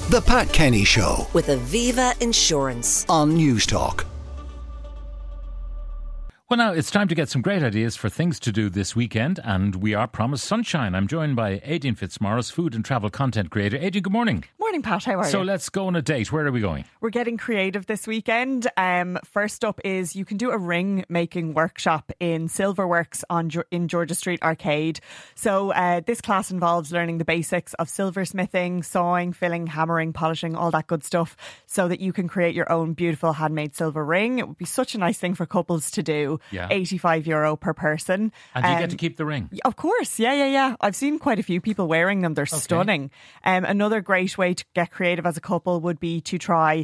The Pat Kenny Show with Aviva Insurance on News Talk. Well, now it's time to get some great ideas for things to do this weekend, and we are promised sunshine. I'm joined by Adrian Fitzmaurice, food and travel content creator. Adrian, good morning. Morning, Pat. How are you? So let's go on a date. Where are we going? We're getting creative this weekend. First up is you can do a ring making workshop in Silverworks in Georgia Street Arcade. So this class involves learning the basics of silversmithing, sawing, filling, hammering, polishing, all that good stuff, so that you can create your own beautiful handmade silver ring. It would be such a nice thing for couples to do. Yeah. €85 per person. And you get to keep the ring? Of course. Yeah. I've seen quite a few people wearing them. They're stunning. Another great way to get creative as a couple would be to try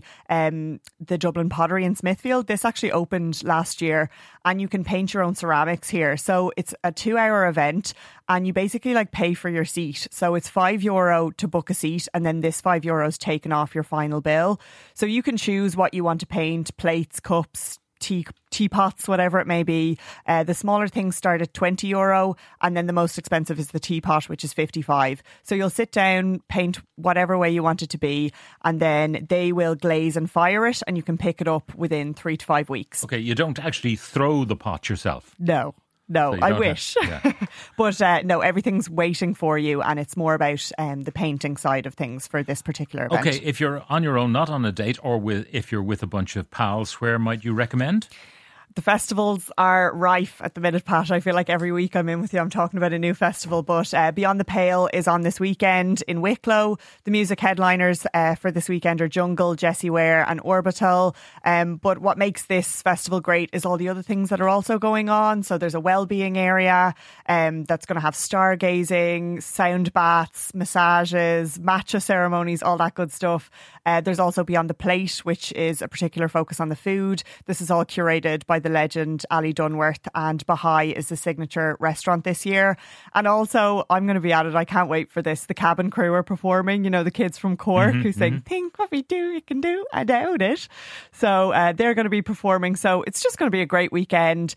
the Dublin Pottery in Smithfield. This actually opened last year, and you can paint your own ceramics here. So it's a 2-hour event, and you basically pay for your seat. So it's €5 to book a seat, and then this €5 is taken off your final bill. So you can choose what you want to paint: plates, cups, teapots, whatever it may be. The smaller things start at €20, and then the most expensive is the teapot, which is 55. So you'll sit down, paint whatever way you want it to be, and then they will glaze and fire it, and you can pick it up within 3 to 5 weeks. Okay, you don't actually throw the pot yourself? No, So I wish. But no, everything's waiting for you, and it's more about the painting side of things for this particular event. Okay, if you're on your own, not on a date, or if you're with a bunch of pals, where might you recommend? The festivals are rife at the minute, Pat. I feel like every week I'm in with you, I'm talking about a new festival. But Beyond the Pale is on this weekend in Wicklow. The music headliners for this weekend are Jungle, Jessie Ware and Orbital. But what makes this festival great is all the other things that are also going on. So there's a wellbeing area that's going to have stargazing, sound baths, massages, matcha ceremonies, all that good stuff. There's also Beyond the Plate, which is a particular focus on the food. This is all curated by the legend Ali Dunworth, and Bahai is the signature restaurant this year. And also, I'm going to be at it, I can't wait for this. The Cabin Crew are performing, the kids from Cork who sing "Think What We Do, You Can Do, I Doubt It." So they're going to be performing. So it's just going to be a great weekend.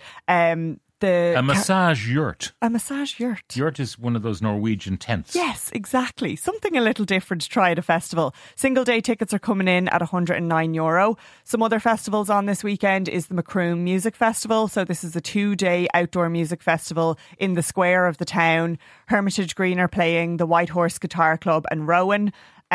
A massage yurt. A massage yurt. Yurt is one of those Norwegian tents. Yes, exactly. Something a little different to try at a festival. Single day tickets are coming in at €109. Some other festivals on this weekend is the Macroom Music Festival. So this is a 2-day outdoor music festival in the square of the town. Hermitage Green are playing, the White Horse Guitar Club and Rowan.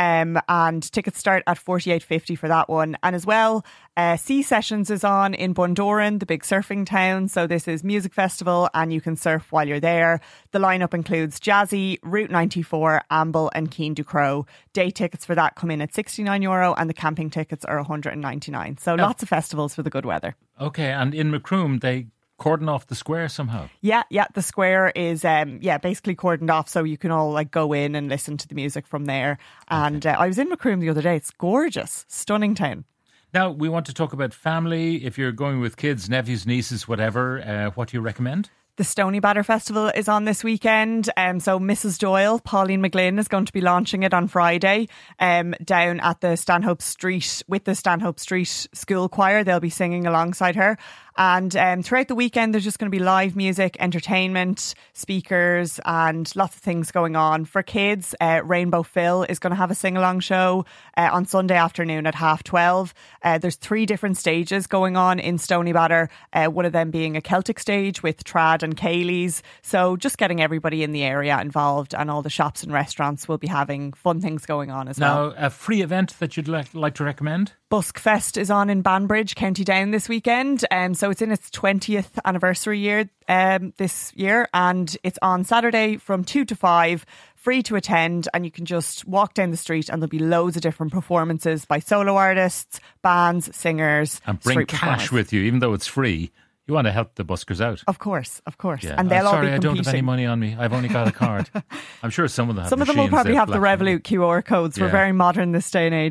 And tickets start at $48.50 for that one. And as well, Sea Sessions is on in Bundoran, the big surfing town. So this is music festival, and you can surf while you're there. The lineup includes Jazzy, Route 94, Amble and Keen du Crow. Day tickets for that come in at €69, and the camping tickets are $199. So lots of festivals for the good weather. Okay, and in Macroom they cordon off the square somehow. Yeah, the square is basically cordoned off, so you can all go in and listen to the music from there. And I was in Macroom the other day. It's gorgeous, stunning town. Now we want to talk about family. If you're going with kids, nephews, nieces, whatever, what do you recommend? The Stony Batter Festival is on this weekend. So Mrs. Doyle, Pauline McGlynn, is going to be launching it on Friday down at the Stanhope Street, with the Stanhope Street School Choir. They'll be singing alongside her. And throughout the weekend, there's just going to be live music, entertainment, speakers, and lots of things going on. For kids, Rainbow Phil is going to have a sing-along show on Sunday afternoon at 12:30. There's 3 different stages going on in Stony Batter, one of them being a Celtic stage with Trad and Kayleys. So just getting everybody in the area involved, and all the shops and restaurants will be having fun things going on as well. Now, a free event that you'd like to recommend? Busk Fest is on in Banbridge, County Down this weekend. So it's in its 20th anniversary year this year, and it's on Saturday from 2 to 5, free to attend, and you can just walk down the street and there'll be loads of different performances by solo artists, bands, singers. And bring cash with you, even though it's free. You want to help the buskers out. Of course. Yeah. And they'll all be competing. I don't have any money on me. I've only got a card. I'm sure some of them have Some of them will probably have the Revolut QR codes. We're very modern this day and age now.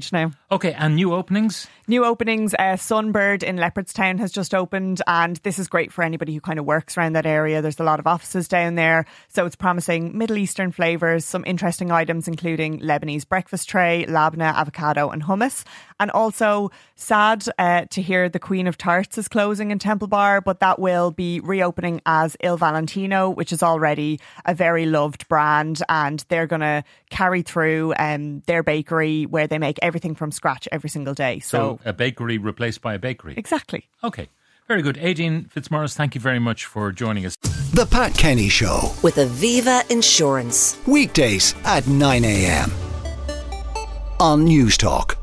Okay, and new openings? New openings, Sunbird in Leopardstown has just opened, and this is great for anybody who kind of works around that area. There's a lot of offices down there, so it's promising Middle Eastern flavours, some interesting items including Lebanese breakfast tray, labneh, avocado and hummus. And also, sad to hear the Queen of Tarts is closing in Temple Bar, but that will be reopening as Il Valentino, which is already a very loved brand, and they're going to carry through their bakery where they make everything from scratch every single day. So a bakery replaced by a bakery. Exactly. Okay. Very good. Aideen Fitzmaurice, thank you very much for joining us. The Pat Kenny Show. With Aviva Insurance. Weekdays at 9 a.m. on News Talk.